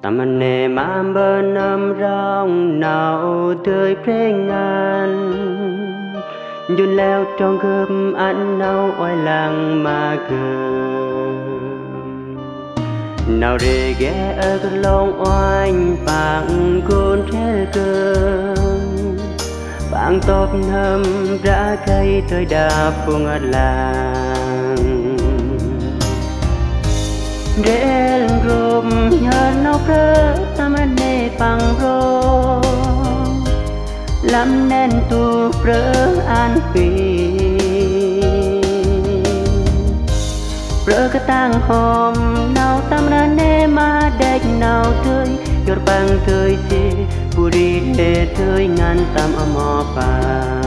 tạm anh nề mám bên âm rong nào tươi phê ngàn dùn leo trong gươm anh nấu oai làng mà cơm nào rê ghé ở cái lông oanh bằng côn treo cơm bằng tốp nâm ra cây tới đà phương ở làng rê gồm nhớ nấu cơ tâm anh nê bằng rô lắm nên tu prơ an phi prơ cái tang hôm nào tâm ra nê mà đếch nào tươi giọt bằng tươi xì bù đi để tươi ngàn tâm ở mò bằng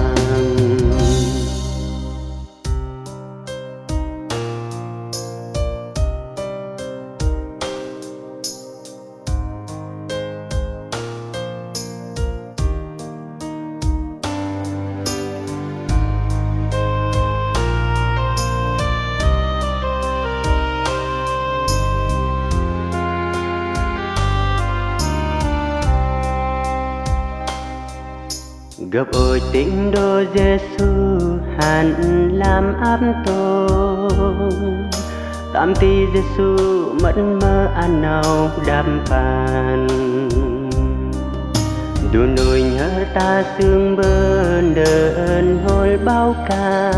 gặp ôi tình đô Giêsu hàn làm áp tô tam ti Giêsu mất mơ ăn nào đam bàn đu nuôi nhớ ta sương bơn đơn hôi bao ca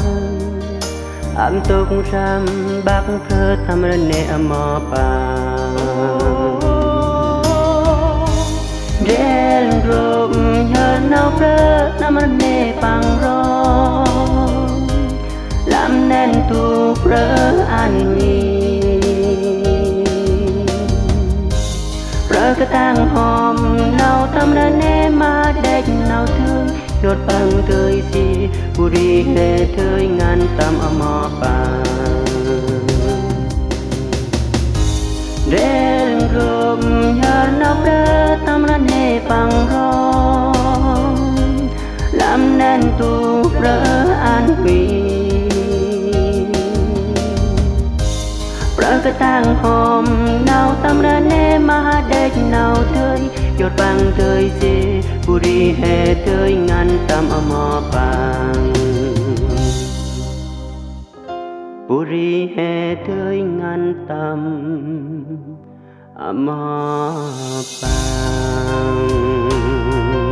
ám tục ram bác thơ tham rên nè mò bàn rên rộm nhớ nào prơ nam anh nê bằng rô làm nên tu prơ an mi prơ cái tang hôm nào tâm ra nê mà đếch nào thương đột bằng tươi gì bù đi hề tươi ngàn tâm ở mò bằng rên rộm nhớ nào prơ tâm ra nê bằng rô làm nên tu prơ an phi prơ cái tang hôm nào tâm ra nê mà đếch nào tươi giọt bằng tươi gì bù đi hề tươi ngàn tâm ở mò bằng bù đi hề tươi ngàn tâm ở mò bằng